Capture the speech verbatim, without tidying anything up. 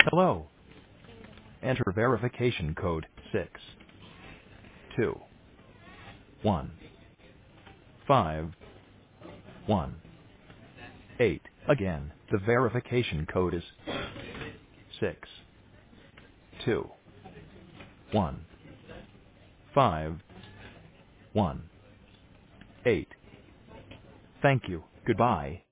Hello. Enter verification code six two one five one eight. Again, the verification code is six two one five one eight. Thank you. Goodbye.